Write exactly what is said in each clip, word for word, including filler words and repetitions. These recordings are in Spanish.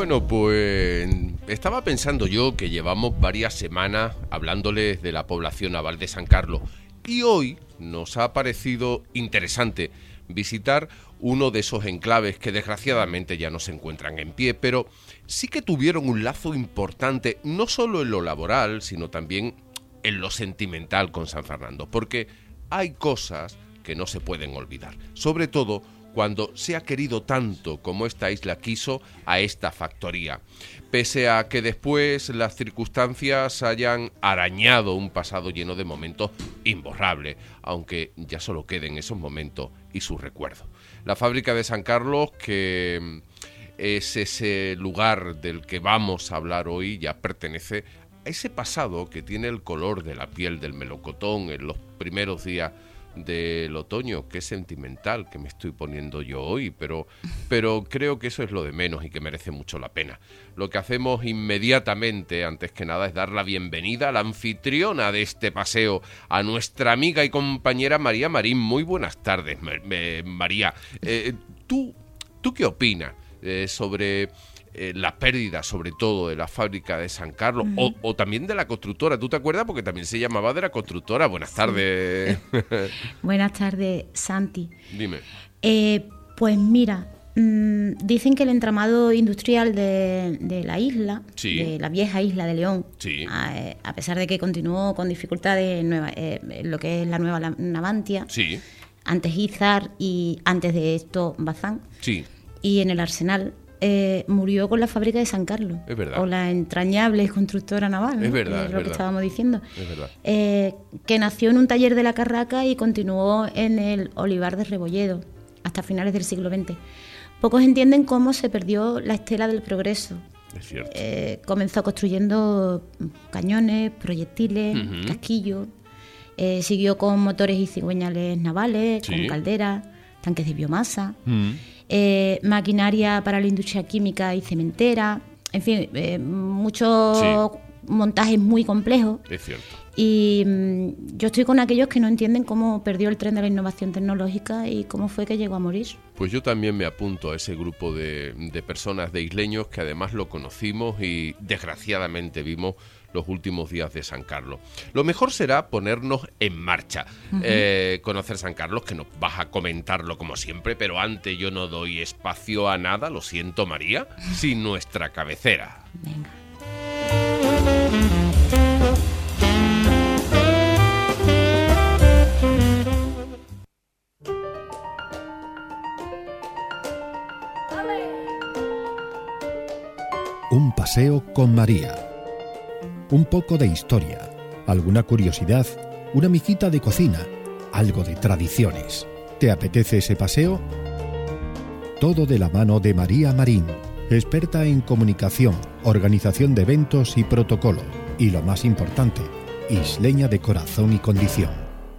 Bueno, pues estaba pensando yo que llevamos varias semanas hablándoles de la población naval de San Carlos y hoy nos ha parecido interesante visitar uno de esos enclaves que desgraciadamente ya no se encuentran en pie, pero sí que tuvieron un lazo importante, no solo en lo laboral, sino también en lo sentimental con San Fernando, porque hay cosas que no se pueden olvidar, sobre todo cuando se ha querido tanto como esta isla quiso a esta factoría. Pese a que después las circunstancias hayan arañado un pasado lleno de momentos imborrables, aunque ya solo queden esos momentos y sus recuerdos. La fábrica de San Carlos, que es ese lugar del que vamos a hablar hoy, ya pertenece a ese pasado que tiene el color de la piel del melocotón en los primeros días del otoño. Qué sentimental que me estoy poniendo yo hoy, pero, pero creo que eso es lo de menos y que merece mucho la pena. Lo que hacemos inmediatamente, antes que nada, es dar la bienvenida a la anfitriona de este paseo, a nuestra amiga y compañera María Marín. Muy buenas tardes, eh, María. Eh, ¿tú, ¿Tú qué opinas eh, sobre Eh, la pérdida, sobre todo, de la fábrica de San Carlos, uh-huh. o, o también de la constructora? ¿Tú te acuerdas? Porque también se llamaba de la constructora. Buenas sí. tardes. Buenas tardes, Santi. Dime. Eh, pues mira, mmm, dicen que el entramado industrial de, de la isla, sí. de la vieja isla de León, sí. a, a pesar de que continuó con dificultades nueva, eh, lo que es la nueva Navantia, sí. antes Izar y antes de esto Bazán, sí. y en el Arsenal, Eh, murió con la fábrica de San Carlos. Es verdad. O la entrañable constructora naval, ¿no? Es verdad, es es lo verdad. que estábamos diciendo. Es verdad. Eh, que nació en un taller de la Carraca y continuó en el Olivar de Rebolledo hasta finales del siglo veinte. Pocos entienden cómo se perdió la estela del progreso. Es cierto. Eh, comenzó construyendo cañones, proyectiles, uh-huh. casquillos. Eh, siguió con motores y cigüeñales navales, sí. con calderas, tanques de biomasa. Uh-huh. Eh, maquinaria para la industria química y cementera, en fin, eh, muchos sí. montajes muy complejos. Es cierto. Y mmm, yo estoy con aquellos que no entienden cómo perdió el tren de la innovación tecnológica y cómo fue que llegó a morir. Pues yo también me apunto a ese grupo de, de personas, de isleños, que además lo conocimos y desgraciadamente vimos los últimos días de San Carlos. Lo mejor será ponernos en marcha, uh-huh. eh, conocer San Carlos, que nos vas a comentarlo como siempre, pero antes yo no doy espacio a nada, lo siento, María, sin nuestra cabecera. Venga. Un paseo con María. Un poco de historia, alguna curiosidad, una mijita de cocina, algo de tradiciones. ¿Te apetece ese paseo? Todo de la mano de María Marín, experta en comunicación, organización de eventos y protocolo. Y lo más importante, isleña de corazón y condición.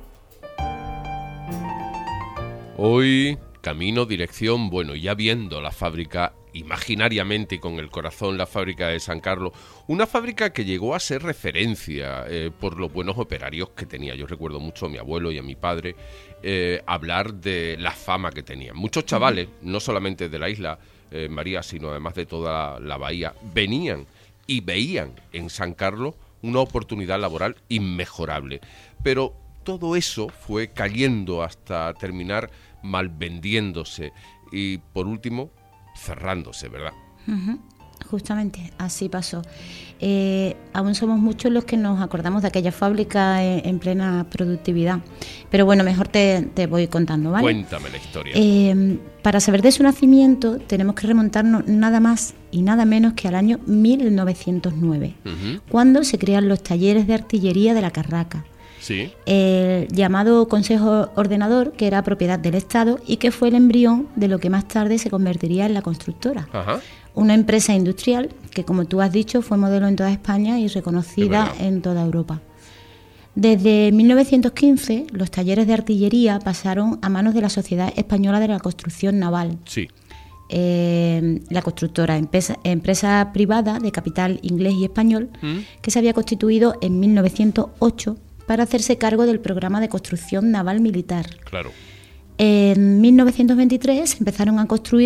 Hoy, camino, dirección, bueno, ya viendo la fábrica imaginariamente y con el corazón, la fábrica de San Carlos, una fábrica que llegó a ser referencia eh, por los buenos operarios que tenía. Yo recuerdo mucho a mi abuelo y a mi padre eh, hablar de la fama que tenían. Muchos chavales, no solamente de la isla, eh, María, sino además de toda la bahía, venían y veían en San Carlos una oportunidad laboral inmejorable. Pero todo eso fue cayendo hasta terminar malvendiéndose y, por último, cerrándose, ¿verdad? Uh-huh. Justamente, así pasó. Eh, aún somos muchos los que nos acordamos de aquella fábrica en, en plena productividad. Pero bueno, mejor te, te voy contando, ¿vale? Cuéntame la historia. Eh, para saber de su nacimiento tenemos que remontarnos nada más y nada menos que al año mil novecientos nueve, uh-huh. cuando se crean los talleres de artillería de la Carraca. Sí. El llamado Consejo Ordenador, que era propiedad del Estado y que fue el embrión de lo que más tarde se convertiría en la constructora. Ajá. Una empresa industrial que, como tú has dicho, fue modelo en toda España y reconocida en toda Europa. Desde mil novecientos quince, los talleres de artillería pasaron a manos de la Sociedad Española de la Construcción Naval. Sí. Eh, la constructora, empresa, empresa privada de capital inglés y español, ¿Mm? que se había constituido en mil novecientos ocho para hacerse cargo del programa de construcción naval militar. Claro. En mil novecientos veintitrés empezaron a construir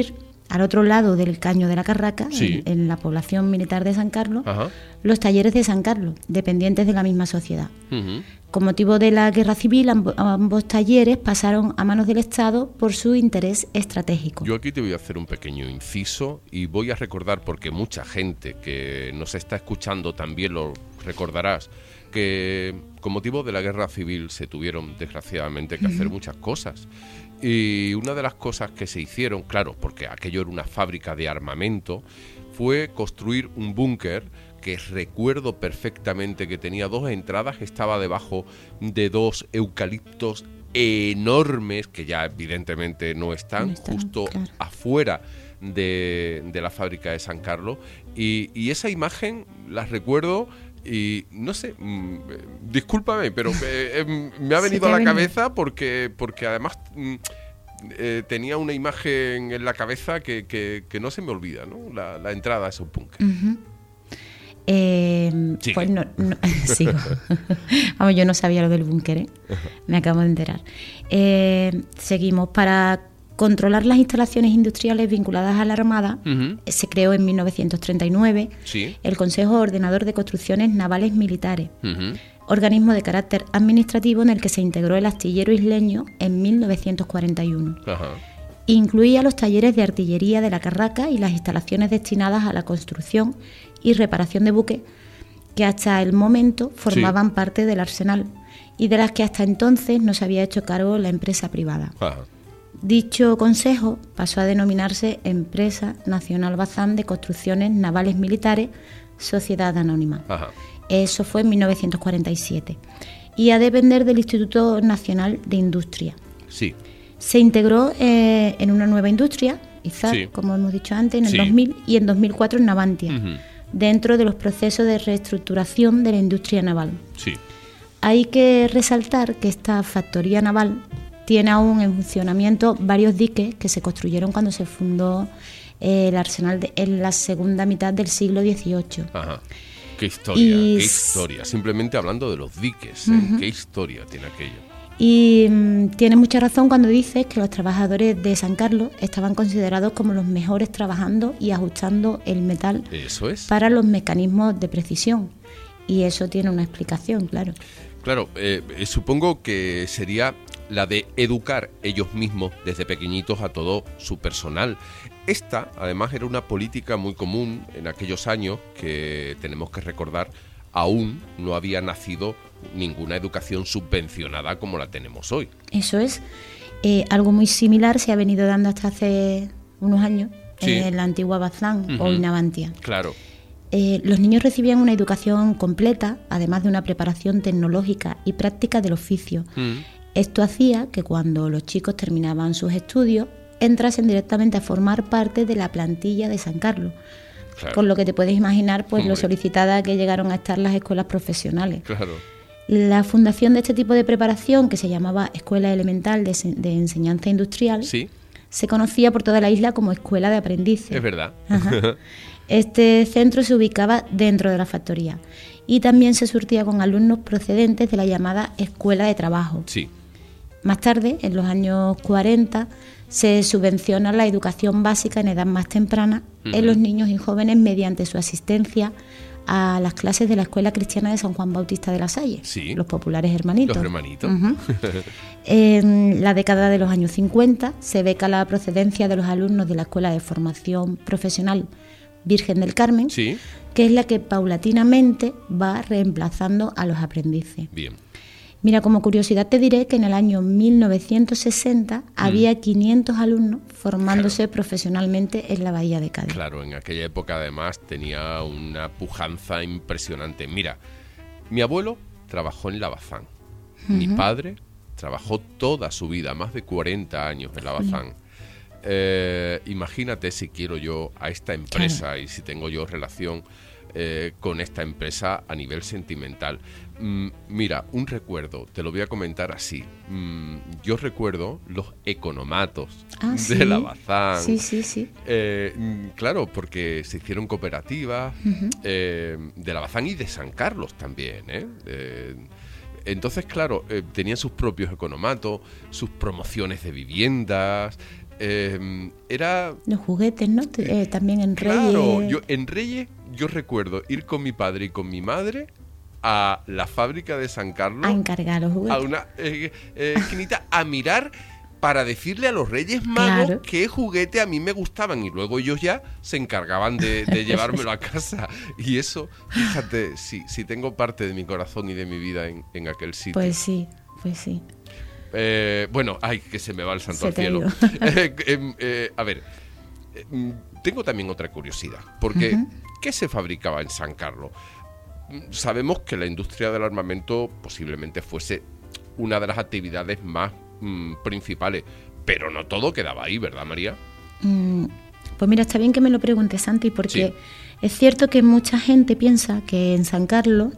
al otro lado del Caño de la Carraca, sí. en, en la población militar de San Carlos, Ajá. los talleres de San Carlos, dependientes de la misma sociedad. Uh-huh. Con motivo de la Guerra Civil, amb- ambos talleres pasaron a manos del Estado por su interés estratégico. Yo aquí te voy a hacer un pequeño inciso y voy a recordar, porque mucha gente que nos está escuchando también lo recordarás, que con motivo de la Guerra Civil se tuvieron, desgraciadamente, que hacer muchas cosas. Y una de las cosas que se hicieron, claro, porque aquello era una fábrica de armamento, fue construir un búnker que recuerdo perfectamente que tenía dos entradas, estaba debajo de dos eucaliptos enormes, que ya evidentemente no están, No están, justo claro. afuera de, de la fábrica de San Carlos. Y, y esa imagen la recuerdo y no sé, mmm, discúlpame, pero eh, eh, me ha venido a la cabeza porque, porque además mm, eh, tenía una imagen en la cabeza que, que, que no se me olvida, ¿no? La, la entrada a esos búnkeres. Uh-huh. Eh, pues no, no sigo. Vamos, yo no sabía lo del búnker, ¿eh? Me acabo de enterar. Eh, seguimos. Para controlar las instalaciones industriales vinculadas a la Armada, uh-huh. se creó en mil novecientos treinta y nueve ¿Sí? el Consejo Ordenador de Construcciones Navales Militares, uh-huh. organismo de carácter administrativo en el que se integró el astillero isleño en mil novecientos cuarenta y uno. Ajá. Incluía los talleres de artillería de la Carraca y las instalaciones destinadas a la construcción y reparación de buques, que hasta el momento formaban sí. parte del arsenal y de las que hasta entonces no se había hecho cargo la empresa privada. Ajá. Dicho consejo pasó a denominarse Empresa Nacional Bazán de Construcciones Navales Militares, Sociedad Anónima. Ajá. Eso fue en mil novecientos cuarenta y siete. Y a depender del Instituto Nacional de Industria. Sí. Se integró eh, en una nueva industria, Izar, sí. como hemos dicho antes, en el sí. dos mil y en dos mil cuatro en Navantia, uh-huh. dentro de los procesos de reestructuración de la industria naval. Sí. Hay que resaltar que esta factoría naval tiene aún en funcionamiento varios diques que se construyeron cuando se fundó eh, el arsenal de, en la segunda mitad del siglo dieciocho. Ajá. Qué historia, y... qué historia. Simplemente hablando de los diques, ¿eh? Uh-huh. Qué historia tiene aquello. Y mmm, tiene mucha razón cuando dices que los trabajadores de San Carlos estaban considerados como los mejores trabajando y ajustando el metal. Eso es. Para los mecanismos de precisión. Y eso tiene una explicación, claro. Claro, eh, supongo que sería la de educar ellos mismos desde pequeñitos a todo su personal. Esta, además, era una política muy común en aquellos años que tenemos que recordar, aún no había nacido ninguna educación subvencionada como la tenemos hoy. Eso es. Eh, algo muy similar se ha venido dando hasta hace unos años sí. en la antigua Bazán uh-huh. o en Navantia. Claro. Eh, los niños recibían una educación completa, además de una preparación tecnológica y práctica del oficio. Uh-huh. Esto hacía que cuando los chicos terminaban sus estudios, entrasen directamente a formar parte de la plantilla de San Carlos. Claro. Con lo que te puedes imaginar, pues, Muy lo solicitada que llegaron a estar las escuelas profesionales. Claro. La fundación de este tipo de preparación, que se llamaba Escuela Elemental de, de Enseñanza Industrial, ¿Sí? se conocía por toda la isla como Escuela de Aprendices. Es verdad. Ajá. Este centro se ubicaba dentro de la factoría y también se surtía con alumnos procedentes de la llamada Escuela de Trabajo. Sí. Más tarde, en los años cuarenta, se subvenciona la educación básica en edad más temprana uh-huh. en los niños y jóvenes mediante su asistencia a las clases de la Escuela Cristiana de San Juan Bautista de la Salle, sí. los populares hermanitos. Los hermanitos. Uh-huh. En la década de los años cincuenta se beca la procedencia de los alumnos de la Escuela de Formación Profesional Virgen del Carmen, sí. que es la que paulatinamente va reemplazando a los aprendices. Bien. Mira, como curiosidad te diré que en el año mil novecientos sesenta mm. había quinientos alumnos formándose claro. profesionalmente en la Bahía de Cádiz. Claro, en aquella época además tenía una pujanza impresionante. Mira, mi abuelo trabajó en la Bazán, uh-huh. mi padre trabajó toda su vida, más de cuarenta años en la Bazán. Uh-huh. Eh, imagínate si quiero yo a esta empresa claro. y si tengo yo relación eh, con esta empresa a nivel sentimental. Mm, mira, un recuerdo, te lo voy a comentar así. Mm, yo recuerdo los economatos ah, de ¿sí? la Bazán. Sí, sí, sí. Eh, claro, porque se hicieron cooperativas uh-huh. eh, de la Bazán y de San Carlos también, ¿eh? eh Entonces, claro, eh, tenían sus propios economatos, sus promociones de viviendas. Eh, era... Los juguetes, ¿no? Eh, también en Reyes. Claro, yo, en Reyes yo recuerdo ir con mi padre y con mi madre a la fábrica de San Carlos. A encargar los juguetes. A una eh, eh, esquinita a mirar para decirle a los Reyes Magos claro. qué juguete a mí me gustaban. Y luego ellos ya se encargaban de, de llevármelo a casa. Y eso, fíjate, sí, sí tengo parte de mi corazón y de mi vida en, en aquel sitio. Pues sí, pues sí. Eh, bueno, ay, que se me va el santo se al cielo. eh, eh, eh, a ver, eh, tengo también otra curiosidad. Porque, uh-huh. ¿qué se fabricaba en San Carlos? Sabemos que la industria del armamento posiblemente fuese una de las actividades más mm, principales, pero no todo quedaba ahí, ¿verdad, María? Mm, pues mira, está bien que me lo preguntes, Santi, porque sí. es cierto que mucha gente piensa que en San Carlos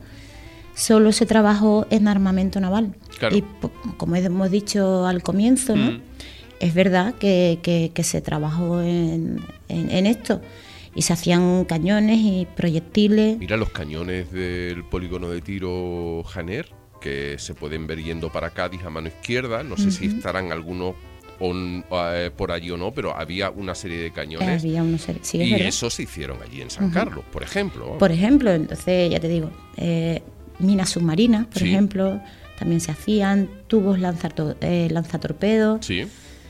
solo se trabajó en armamento naval. Claro. Y como hemos dicho al comienzo, ¿no? Mm. Es verdad que, que, que se trabajó en, en, en esto. Y se hacían cañones y proyectiles. Mira los cañones del polígono de tiro Janer, que se pueden ver yendo para Cádiz a mano izquierda. No sé uh-huh. si estarán algunos on, uh, por allí o no, pero había una serie de cañones. Había una serie, sí, y verdad. Esos se hicieron allí en San uh-huh. Carlos, por ejemplo. Por ejemplo, entonces ya te digo, eh, minas submarinas, por sí. ejemplo, también se hacían, tubos lanzator, eh, lanzatorpedos. Sí.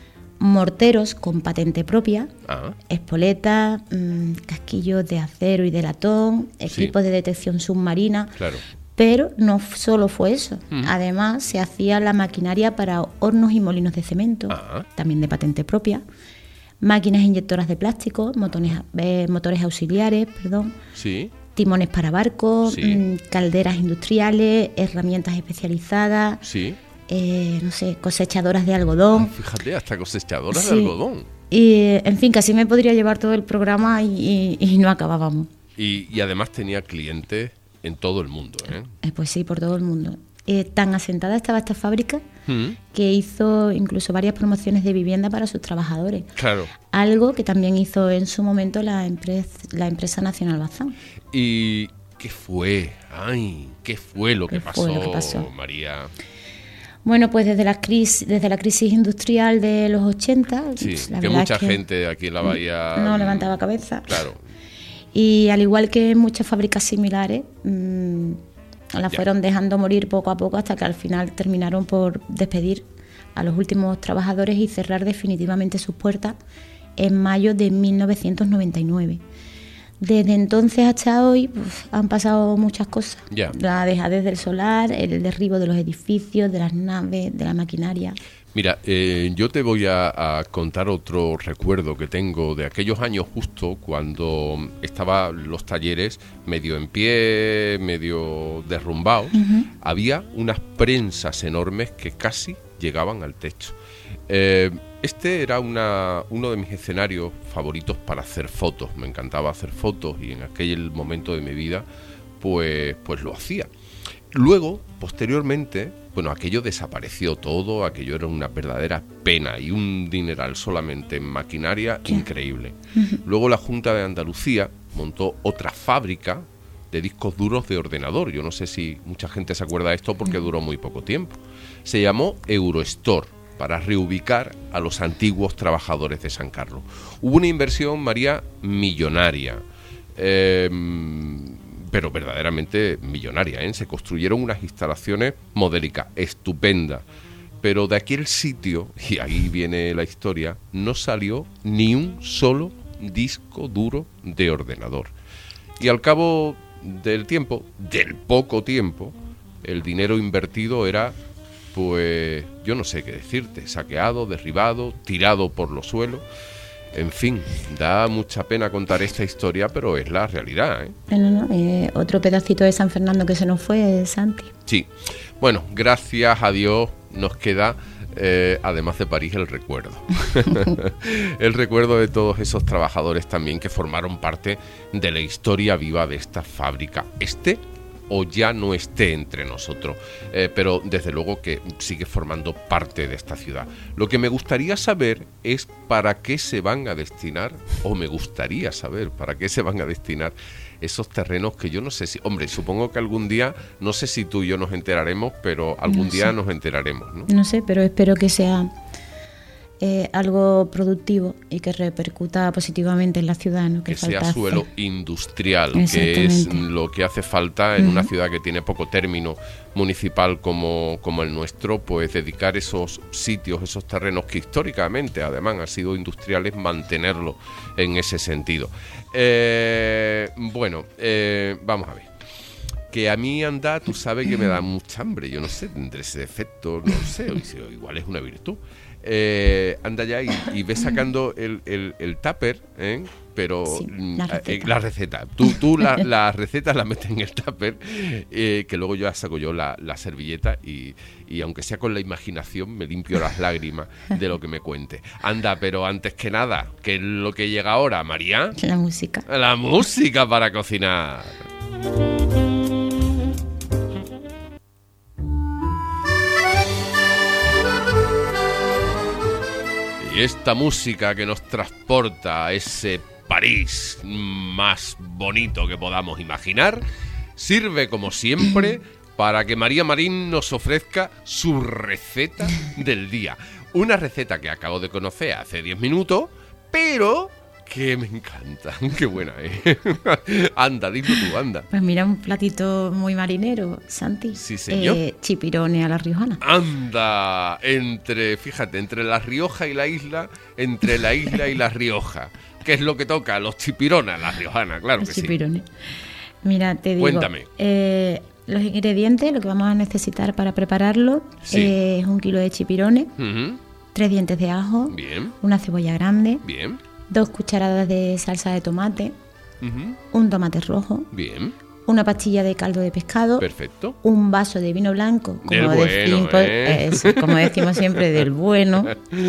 Morteros con patente propia, ah. espoletas, mmm, casquillos de acero y de latón, equipos sí. de detección submarina. Claro. Pero no solo fue eso. Mm. Además, se hacía la maquinaria para hornos y molinos de cemento, ah. también de patente propia, máquinas inyectoras de plástico, motores, eh, motores auxiliares, perdón, sí. timones para barcos, sí. mmm, calderas industriales, herramientas especializadas. Sí. Eh, no sé, cosechadoras de algodón. Ay, fíjate, hasta cosechadoras sí. de algodón. Y, en fin, casi me podría llevar todo el programa y, y, y no acabábamos. Y, y además tenía clientes en todo el mundo, ¿eh? Eh, pues sí, por todo el mundo. Eh, tan asentada estaba esta fábrica ¿Mm? que hizo incluso varias promociones de vivienda para sus trabajadores. Claro. Algo que también hizo en su momento la, empresa, la empresa Nacional Bazán. ¿Y qué fue? Ay, ¿qué fue lo que, pasó, lo que pasó, María? Bueno, pues desde la crisis, desde la crisis industrial de los ochenta, sí, la que mucha es que gente aquí en la bahía no levantaba cabeza. Claro. Y al igual que muchas fábricas similares, mmm, las fueron dejando morir poco a poco hasta que al final terminaron por despedir a los últimos trabajadores y cerrar definitivamente sus puertas en mayo de mil novecientos noventa y nueve. Desde entonces hasta hoy pues, han pasado muchas cosas. Yeah. La dejadez del solar, el derribo de los edificios, de las naves, de la maquinaria. Mira, eh, yo te voy a, a contar otro recuerdo que tengo de aquellos años justo cuando estaban los talleres medio en pie, medio derrumbados. Uh-huh. Había unas prensas enormes que casi llegaban al techo. Eh, este era una, uno de mis escenarios favoritos para hacer fotos. Me encantaba hacer fotos y en aquel momento de mi vida pues, pues lo hacía. Luego, posteriormente, bueno, aquello desapareció todo, aquello era una verdadera pena y un dineral solamente en maquinaria ¿Qué? Increíble. Uh-huh. Luego la Junta de Andalucía montó otra fábrica de discos duros de ordenador. Yo no sé si mucha gente se acuerda de esto porque duró muy poco tiempo. Se llamó Eurostore, para reubicar a los antiguos trabajadores de San Carlos. Hubo una inversión, María, millonaria, eh, pero verdaderamente millonaria, ¿eh? Se construyeron unas instalaciones modélicas, estupendas, pero de aquel sitio, y ahí viene la historia, no salió ni un solo disco duro de ordenador. Y al cabo del tiempo, del poco tiempo, el dinero invertido era... pues yo no sé qué decirte, saqueado, derribado, tirado por los suelos. En fin, da mucha pena contar esta historia, pero es la realidad, ¿eh? No, no, eh, otro pedacito de San Fernando que se nos fue, Santi. Sí, bueno, gracias a Dios nos queda, eh, además de París, el recuerdo. El recuerdo de todos esos trabajadores también que formaron parte de la historia viva de esta fábrica. Este... o ya no esté entre nosotros, eh, pero desde luego que sigue formando parte de esta ciudad. Lo que me gustaría saber es para qué se van a destinar, o me gustaría saber para qué se van a destinar esos terrenos que yo no sé si... Hombre, supongo que algún día, no sé si tú y yo nos enteraremos, pero algún no día sé. nos enteraremos, ¿no? No sé, pero espero que sea eh, algo productivo y que repercuta positivamente en la ciudad, ¿no? Que, que sea falta suelo hacer. industrial, que es lo que hace falta en uh-huh. una ciudad que tiene poco término municipal como, como el nuestro, pues dedicar esos sitios, esos terrenos que históricamente además han sido industriales, mantenerlos en ese sentido. Eh, bueno, eh, vamos a ver. Que a mí anda, tú sabes que me da mucha hambre, yo no sé, tendré ese defecto, no sé, igual es una virtud. Eh, anda ya y, y ves sacando el, el, el tupper, ¿eh? Pero sí, la receta, eh, la receta. Tú, tú la, la receta la metes en el tupper, eh, que luego yo saco yo la, la servilleta y, y aunque sea con la imaginación me limpio las lágrimas de lo que me cuente. Anda, pero antes que nada, ¿qué es lo que llega ahora, María? La música. La música para cocinar. Y esta música que nos transporta a ese París más bonito que podamos imaginar, sirve como siempre para que María Marín nos ofrezca su receta del día. Una receta que acabo de conocer hace diez minutos, pero que me encanta. Qué buena, ¿eh? Anda, dime tú, anda. Pues mira, un platito muy marinero, Santi. Sí, señor. Eh, chipirones a la riojana. Anda, entre, fíjate, entre La Rioja y la isla, entre la isla y La Rioja. ¿Qué es lo que toca? Los chipirones a la riojana, claro Los que chipirones. sí. Mira, te digo. Cuéntame. Eh, los ingredientes, lo que vamos a necesitar para prepararlo, Sí. eh, es un kilo de chipirones, Uh-huh. tres dientes de ajo, Bien, una cebolla grande, bien. dos cucharadas de salsa de tomate, Uh-huh. un tomate rojo, Bien, una pastilla de caldo de pescado, perfecto. un vaso de vino blanco, Del como, bueno, decimos, ¿eh? es, como decimos siempre, del bueno,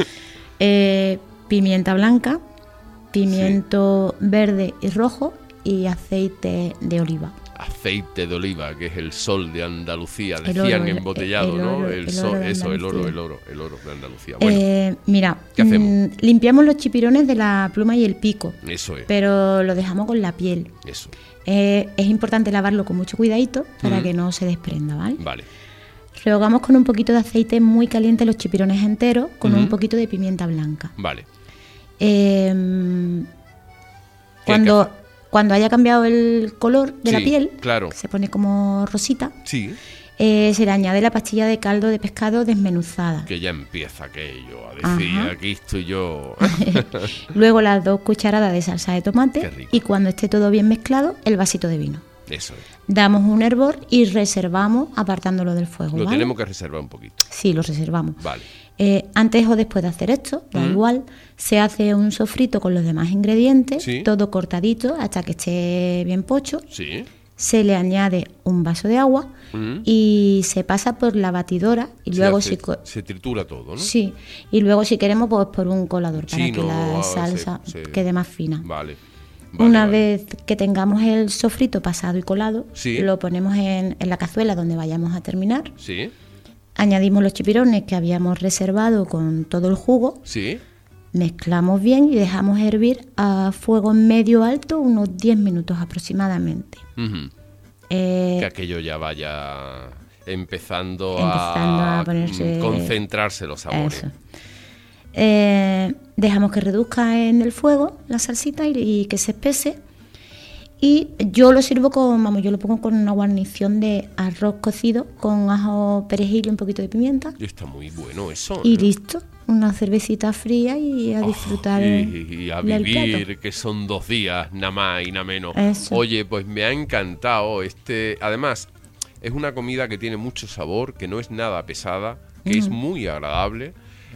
eh, pimienta blanca, pimiento sí. verde y rojo y aceite de oliva. Aceite de oliva, que es el sol de Andalucía, El decían oro, embotellado, el oro, ¿no? el El sol, oro de eso, el oro, Andalucía. el oro, el oro de Andalucía. Bueno, Eh, mira, ¿qué hacemos? mm, limpiamos los chipirones de la pluma y el pico, eso es, pero lo dejamos con la piel. eso. Eh, es importante lavarlo con mucho cuidadito para Ujú. que no se desprenda, ¿vale? Vale, Rehogamos con un poquito de aceite muy caliente los chipirones enteros con Ujú. un poquito de pimienta blanca. vale. Eh, ¿Qué cuando, hay que cuando haya cambiado el color de la Sí, piel, claro. que se pone como rosita, Sí, eh, se le añade la pastilla de caldo de pescado desmenuzada. que ya empieza aquello a decir, Ajá. aquí estoy yo. Luego las dos cucharadas de salsa de Qué tomate rico. y cuando esté todo bien mezclado, el vasito de vino. Eso es. Damos un hervor y reservamos apartándolo del fuego. Lo ¿vale? tenemos que reservar un poquito. Sí, lo reservamos. Vale. Eh, antes o después de hacer esto, da Mm. igual, se hace un sofrito con los demás ingredientes, Sí. todo cortadito hasta que esté bien pocho. Sí. Se le añade un vaso de agua Mm. y se pasa por la batidora y Se luego hace- si co- se tritura todo, ¿no? sí, y luego si queremos pues por un colador para Chino, que la ah, salsa se- se- quede más fina. Vale. Vale, Una vale. vez que tengamos el sofrito pasado y colado, Sí. lo ponemos en, en la cazuela donde vayamos a terminar. Sí, Añadimos los chipirones que habíamos reservado con todo el jugo, sí. mezclamos bien y dejamos hervir a fuego medio alto unos diez minutos aproximadamente. Ujú. Eh, Que aquello ya vaya empezando, Empezando a, a ponerse- mm, concentrarse los sabores. Eso. Eh, dejamos que reduzca en el fuego la salsita y, y que se espese. Y yo lo sirvo con, vamos, yo lo pongo con una guarnición de arroz cocido con ajo, perejil y un poquito de pimienta. Y está muy bueno eso. Y ¿no? listo, una cervecita fría y a Oh, disfrutar y, el- y a del vivir, plato. que son dos días, nada más y nada menos. Eso. Oye, pues me ha encantado este. Además, es una comida que tiene mucho sabor, que no es nada pesada, que es muy agradable.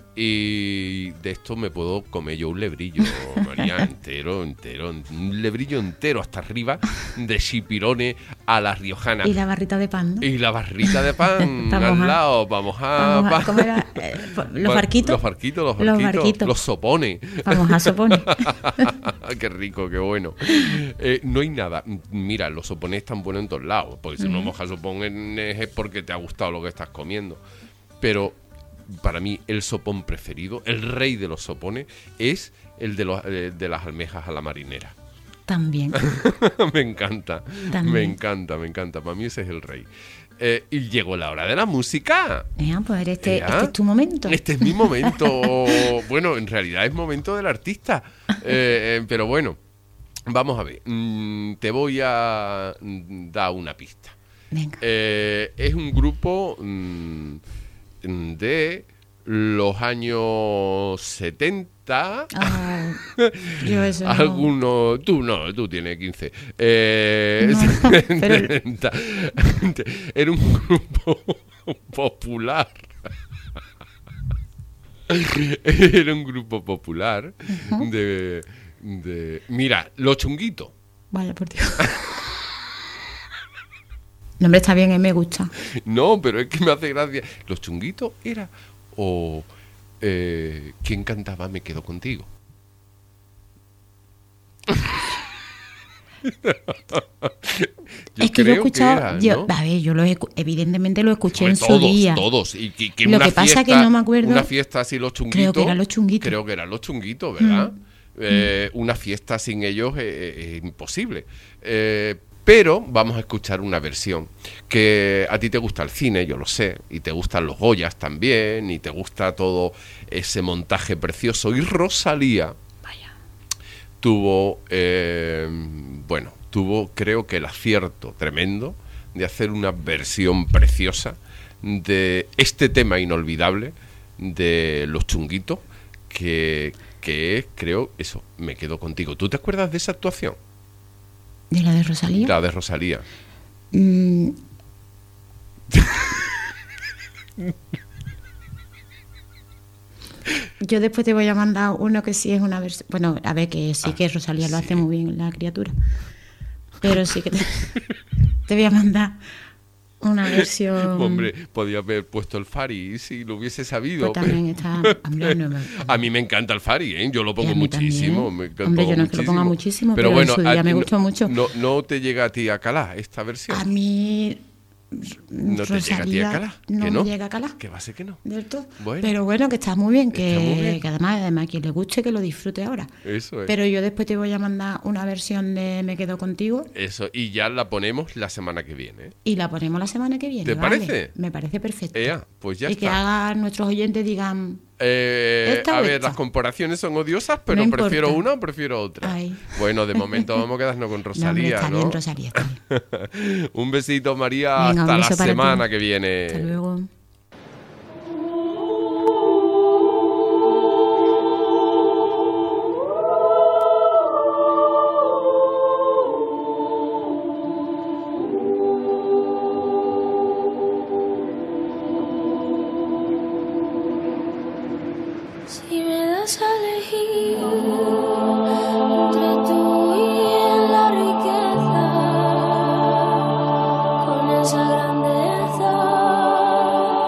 Y de esto me puedo comer yo un lebrillo, María, entero, entero, un lebrillo entero hasta arriba de chipirones a la riojana. Y la barrita de pan, ¿no? Y la barrita de pan Vamos al a- lado, vamos a... Vamos a pa- comer a- eh, los pa- barquitos. Los barquitos, los Los barquitos, barquitos. los sopones. Vamos a soponer. Qué rico, qué bueno. Eh, no hay nada. Mira, los sopones están buenos en todos lados. Porque si no mojas sopones es porque te ha gustado lo que estás comiendo. Pero para mí el sopón preferido, el rey de los sopones, es el de, los, eh, de las almejas a la marinera. También. Me encanta, También. me encanta, me encanta. Para mí ese es el rey. Eh, y llegó la hora de la música. Ya, pues este, este es tu momento. Este es mi momento. Bueno, en realidad es momento del artista. Eh, eh, pero bueno, vamos a ver. Mm, te voy a dar una pista. Venga. Eh, es un grupo mm, de los años setenta. Ah, yo eso Algunos, no. tú no, tú tienes quince. Eh, no, setenta. Pero... Era un grupo popular. Era un grupo popular uh-huh. de, de... Mira, Los Chunguitos. Vaya, por Dios. El nombre está bien, eh, me gusta. No, pero es que me hace gracia. Los Chunguitos era... O eh, ¿quién cantaba Me Quedo Contigo? Yo es que yo he escuchado, que era, yo, ¿no? A ver, yo lo he, evidentemente lo escuché en todos, su día. Todos, y que, que lo una que pasa fiesta, que no me acuerdo. Una fiesta así Los Chunguitos. Creo que eran Los Chunguitos. Creo que eran Los Chunguitos, ¿verdad? Mm. Eh, mm. Una fiesta sin ellos es, es imposible. Eh, Pero vamos a escuchar una versión que a ti te gusta el cine, yo lo sé, y te gustan los Goyas también, y te gusta todo ese montaje precioso. Y Rosalía Vaya. tuvo, eh, bueno, tuvo creo que el acierto tremendo de hacer una versión preciosa de este tema inolvidable de Los Chunguitos, que, que es, creo, eso, Me Quedo Contigo. ¿Tú te acuerdas de esa actuación? ¿De la de Rosalía? La de Rosalía. Mm. Yo después te voy a mandar uno que sí es una versión... Bueno, a ver, que sí ah, que Rosalía lo sí. hace muy bien, la criatura. Pero sí que te, te voy a mandar una versión... Hombre, podía haber puesto el Fari si lo hubiese sabido. Pues también está... Hombre, no me... A mí me encanta el Fari, ¿eh? Yo lo pongo muchísimo. Me Hombre, yo no es que lo ponga muchísimo, pero, pero bueno, en su día a, me gustó no, mucho. No, ¿No te llega a ti a calar esta versión? A mí... ¿No te llega a ti a calar? No, ¿Que no me llega a calar. Que va a ser que no. Del todo. Bueno, pero bueno, que está muy bien, que, muy bien. que además, además, quien le guste, que lo disfrute ahora. Eso es. Pero yo después te voy a mandar una versión de Me Quedo Contigo. Eso, y ya la ponemos la semana que viene. Y la ponemos la semana que viene. ¿Te ¿vale? parece? Me parece perfecto. Ea, pues ya y está. Y que hagan nuestros oyentes digan... Eh, a ver, esta? Las comparaciones son odiosas, pero no prefiero una o prefiero otra. Ay. Bueno, de momento vamos a quedarnos con Rosalía, no, ¿no? Bien, Rosalía, está bien. Un besito, María. Venga, hasta un beso la semana ti. que viene. Hasta luego. Esa grandeza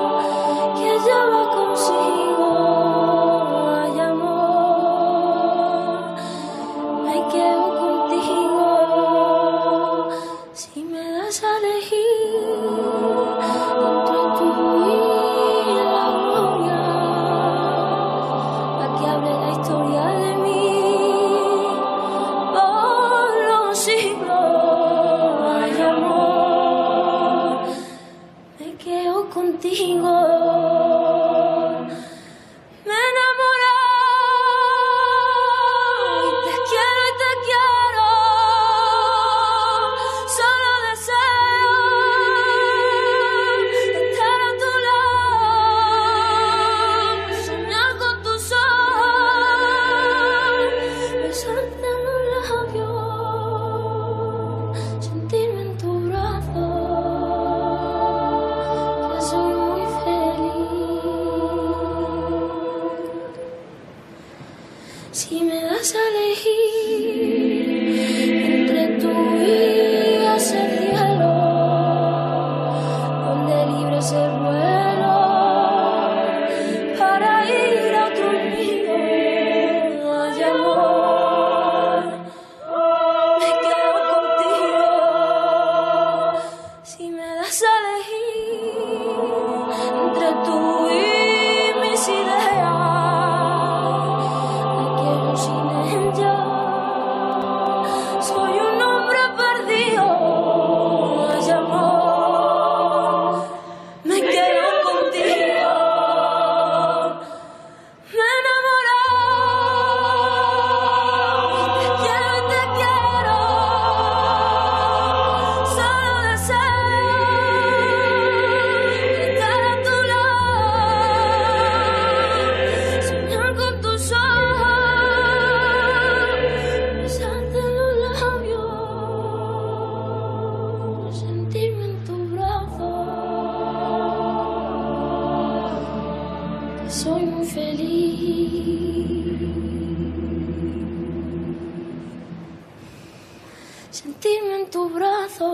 sentirme en tu brazo,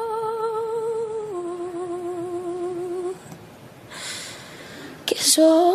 que soy